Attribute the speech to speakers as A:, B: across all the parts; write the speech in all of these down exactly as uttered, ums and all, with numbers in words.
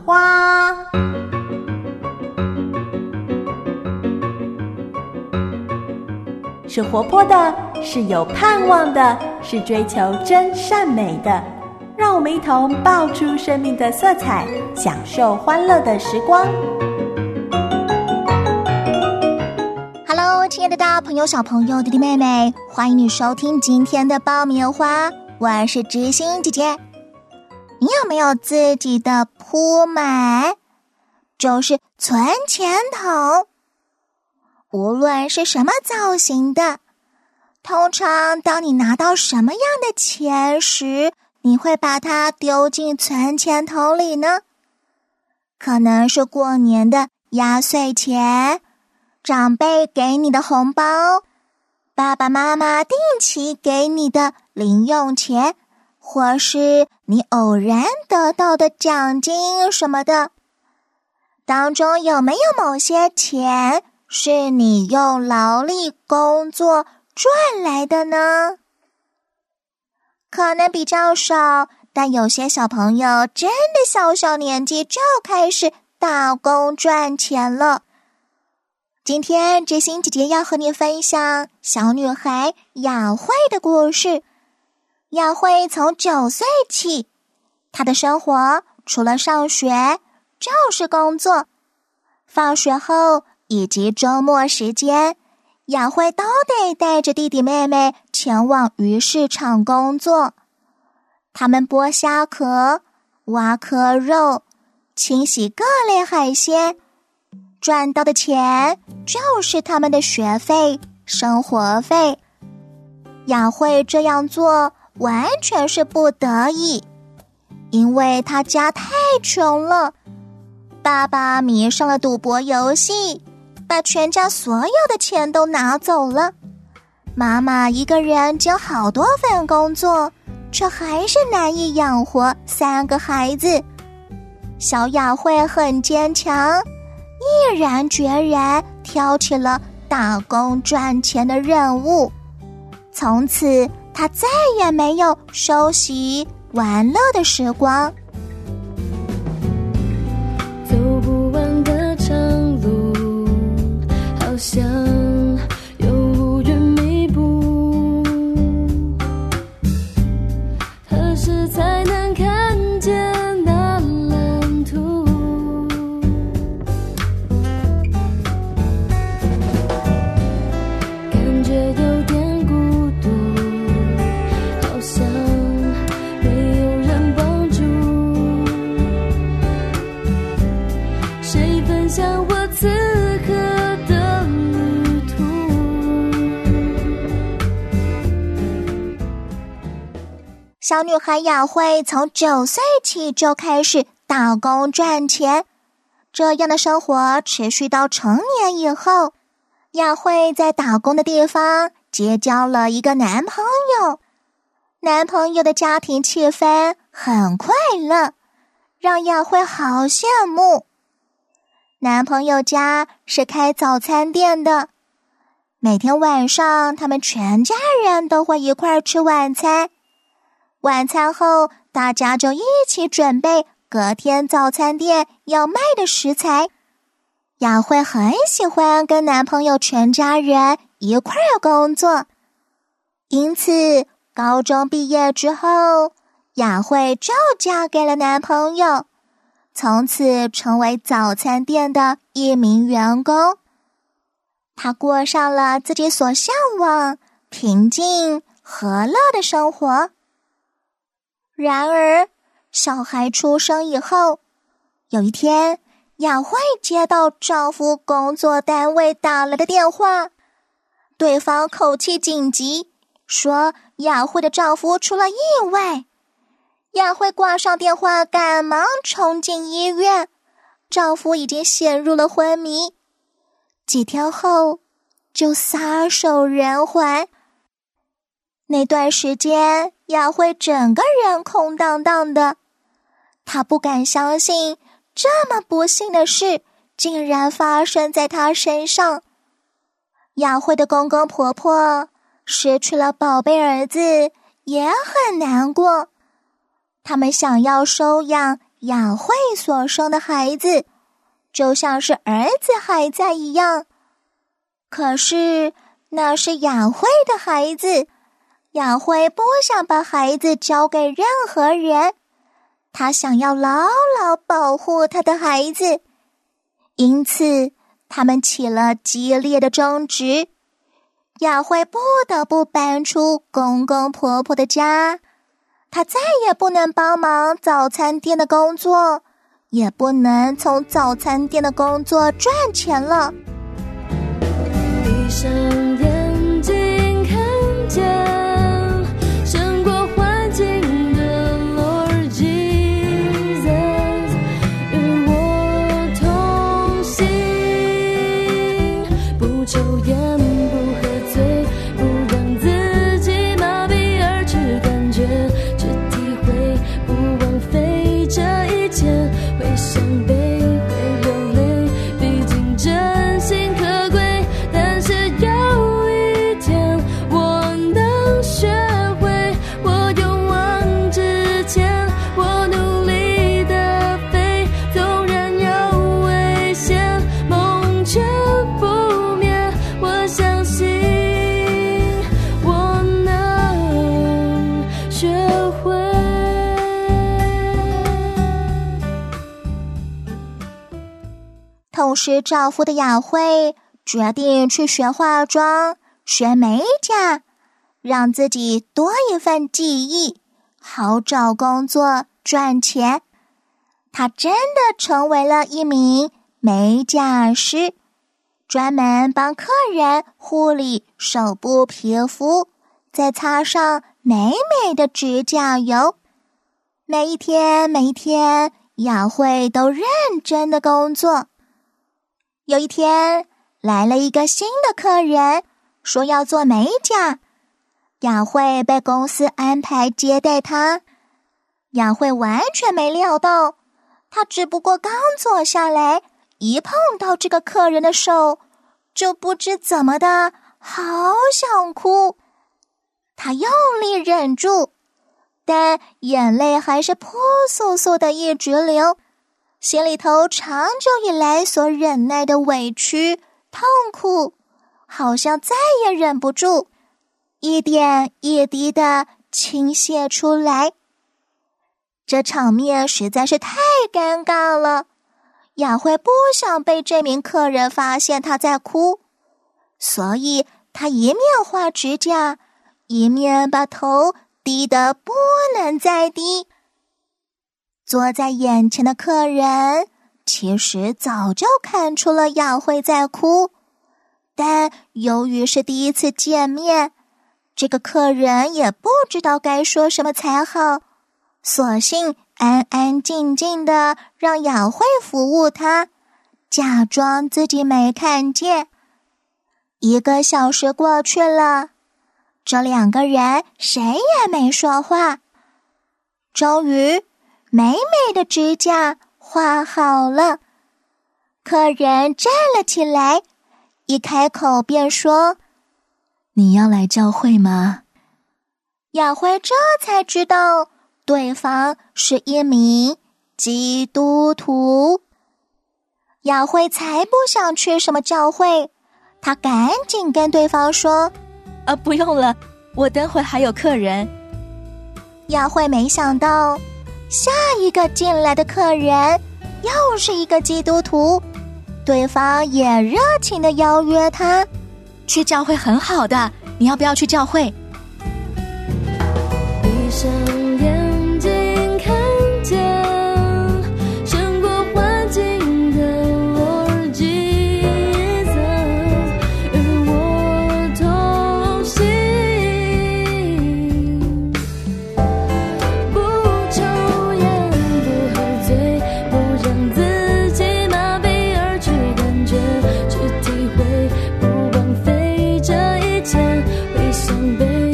A: 花。是活泼的，是有盼望的，是追求真善美的。让我们一同爆出生命的色彩，享受欢乐的时光。
B: Hello， 亲爱的大朋友、小朋友、弟弟妹妹，欢迎你收听今天的爆米花，我是知心姐姐。你有没有自己的铺满？就是存钱筒。无论是什么造型的，通常当你拿到什么样的钱时，你会把它丢进存钱筒里呢？可能是过年的压岁钱，长辈给你的红包，爸爸妈妈定期给你的零用钱，或是你偶然得到的奖金什么的。当中有没有某些钱是你用劳力工作赚来的呢？可能比较少，但有些小朋友真的小小年纪就开始打工赚钱了。今天知心姐姐要和你分享小女孩雅慧的故事。雅慧从九岁起，她的生活除了上学就是工作，放学后以及周末时间，雅慧都得带着弟弟妹妹前往鱼市场工作。他们剥虾壳、挖壳肉、清洗各类海鲜，赚到的钱就是他们的学费、生活费。雅慧这样做完全是不得已，因为她家太穷了，爸爸迷上了赌博游戏，把全家所有的钱都拿走了。妈妈一个人兼好多份工作，却还是难以养活三个孩子。小雅慧很坚强，毅然决然挑起了打工赚钱的任务。从此，她再也没有休息玩乐的时光。
C: 走不完的长路，好像有无远弥补，何时才能看见那蓝图？感觉有点孤独，好像没有人帮助，谁分享我此刻的旅途？
B: 小女孩雅慧从九岁起就开始打工赚钱，这样的生活持续到成年以后。雅慧在打工的地方结交了一个男朋友，男朋友的家庭气氛很快乐，让雅慧好羡慕。男朋友家是开早餐店的，每天晚上他们全家人都会一块吃晚餐。晚餐后，大家就一起准备隔天早餐店要卖的食材。雅慧很喜欢跟男朋友全家人一块儿工作，因此高中毕业之后，雅慧就嫁给了男朋友，从此成为早餐店的一名员工。她过上了自己所向往、平静和乐的生活。然而，小孩出生以后，有一天，雅慧接到丈夫工作单位打来的电话，对方口气紧急，说雅慧的丈夫出了意外。雅慧挂上电话，赶忙冲进医院，丈夫已经陷入了昏迷，几天后就撒手人寰。那段时间，雅慧整个人空荡荡的，她不敢相信这么不幸的事竟然发生在她身上。雅慧的公公婆婆失去了宝贝儿子，也很难过。他们想要收养雅慧所生的孩子，就像是儿子还在一样。可是那是雅慧的孩子，雅慧不想把孩子交给任何人，她想要牢牢保护她的孩子，因此他们起了激烈的争执。雅慧不得不搬出公公婆婆的家，她再也不能帮忙早餐店的工作，也不能从早餐店的工作赚钱了。
C: 闭上眼睛看见胜过环境的 Lord Jesus 与我同行，不抽烟不喝醉，不让自己麻痹而去感觉，去体会，不枉费这一切，会伤悲会流泪，毕竟真心可贵。但是有一天我能学会，我勇往直前，我努力地飞，纵然有危险，梦却不灭，我相信我能学会。
B: 同时照夫的雅慧决定去学化妆，学美甲，让自己多一份技艺，好找工作赚钱。她真的成为了一名美甲师，专门帮客人护理手部皮肤，再擦上美美的指甲油。每一天每一天，雅慧都认真的工作。有一天来了一个新的客人，说要做美甲，雅慧被公司安排接待他。雅慧完全没料到，她只不过刚坐下来，一碰到这个客人的手，就不知怎么的好想哭。她用力忍住，但眼泪还是扑簌簌的一直流，心里头长久以来所忍耐的委屈痛苦，好像再也忍不住，一点一滴的倾泻出来。这场面实在是太尴尬了，雅慧不想被这名客人发现她在哭，所以她一面画指甲，一面把头低得不能再低。坐在眼前的客人其实早就看出了雅慧在哭，但由于是第一次见面，这个客人也不知道该说什么才好，索性安安静静的让雅慧服务他，假装自己没看见。一个小时过去了，这两个人谁也没说话。终于美美的指甲画好了，客人站了起来，一开口便说：“
A: 你要来教会吗？”
B: 雅慧这才知道对方是一名基督徒。雅慧才不想去什么教会，她赶紧跟对方说：“
A: 啊，不用了，我等会还有客人。”
B: 雅慧没想到下一个进来的客人又是一个基督徒，对方也热情地邀约他
A: 去教会很好的，你要不要去教会？
C: 闭上眼睛看见胜过环境的 Lord Jesus 与我同行，不抽烟不喝醉，不让自己麻痹而去感觉，去体会，不枉费这一切，会伤悲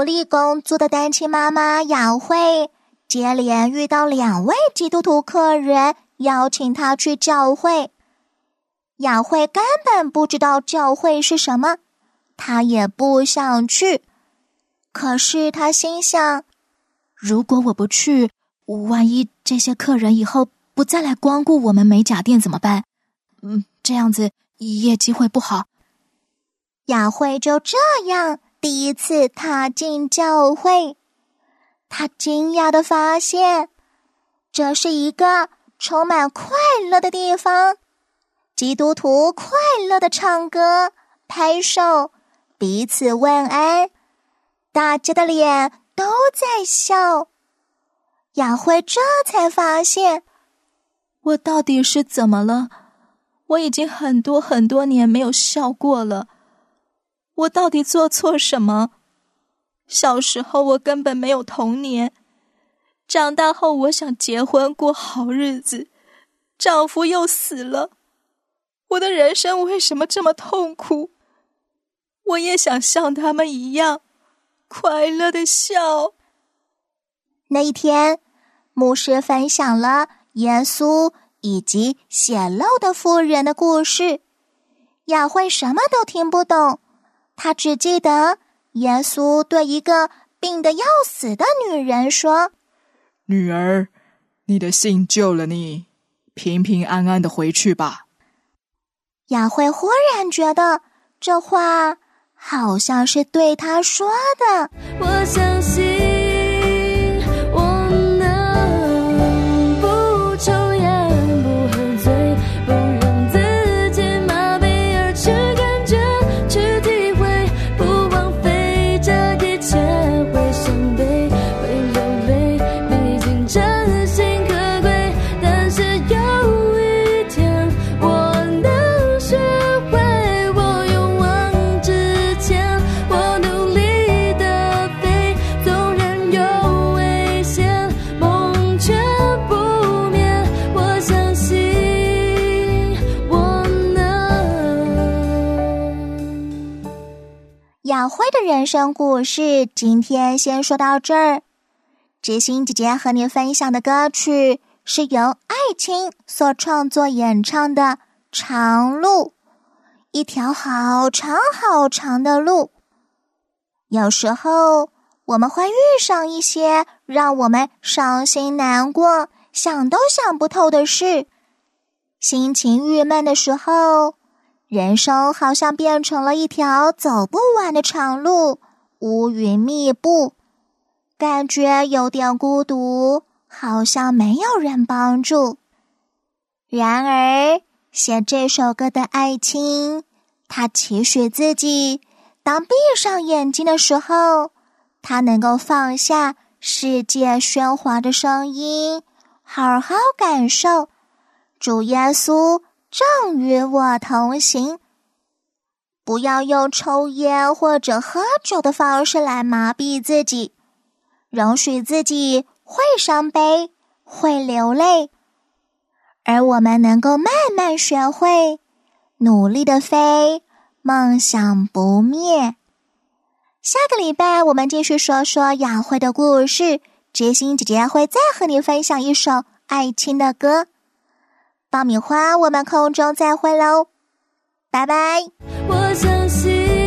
B: 力工作的单亲妈妈雅慧，接连遇到两位基督徒客人邀请她去教会。雅慧根本不知道教会是什么，她也不想去。可是她心想，
D: 如果我不去，万一这些客人以后不再来光顾我们美甲店怎么办？嗯，这样子业绩会不好。
B: 雅慧就这样第一次踏进教会，她惊讶地发现，这是一个充满快乐的地方。基督徒快乐地唱歌、拍手，彼此问安，大家的脸都在笑。雅慧这才发现，
D: 我到底是怎么了？我已经很多很多年没有笑过了。我到底做错什么？小时候我根本没有童年，长大后我想结婚过好日子，丈夫又死了。我的人生为什么这么痛苦？我也想像他们一样快乐地笑。
B: 那一天，牧师分享了耶稣以及血漏的妇人的故事。雅慧什么都听不懂，她只记得耶稣对一个病得要死的女人说：
E: 女儿，你的信救了你，平平安安的回去吧。
B: 雅慧忽然觉得这话好像是对她说的。
C: 我相信我能不抽烟，不喝醉，不让自己麻痹而去感觉，去体会，不枉费这一切，会伤悲，会流泪，毕竟真心可贵。但是有一天我能学会，我勇往直前，我努力地飞，纵然有危险，梦却不灭，我相信我能。
B: 雅慧的人生故事今天先说到这儿。知心姐姐和你分享的歌曲是由爱青所创作演唱的《长路》，一条好长好长的路。有时候我们会遇上一些让我们伤心难过、想都想不透的事，心情郁闷的时候，人生好像变成了一条走不完的长路，乌云密布，感觉有点孤独，好像没有人帮助。然而，写这首歌的爱青，他期许自己，当闭上眼睛的时候，他能够放下世界喧哗的声音，好好感受主耶稣正与我同行。不要用抽烟或者喝酒的方式来麻痹自己，容许自己会伤悲，会流泪，而我们能够慢慢学会努力的飞，梦想不灭。下个礼拜我们继续说说雅慧的故事，知心姐姐会再和你分享一首爱情的歌。爆米花，我们空中再会喽，拜拜。
C: 我相信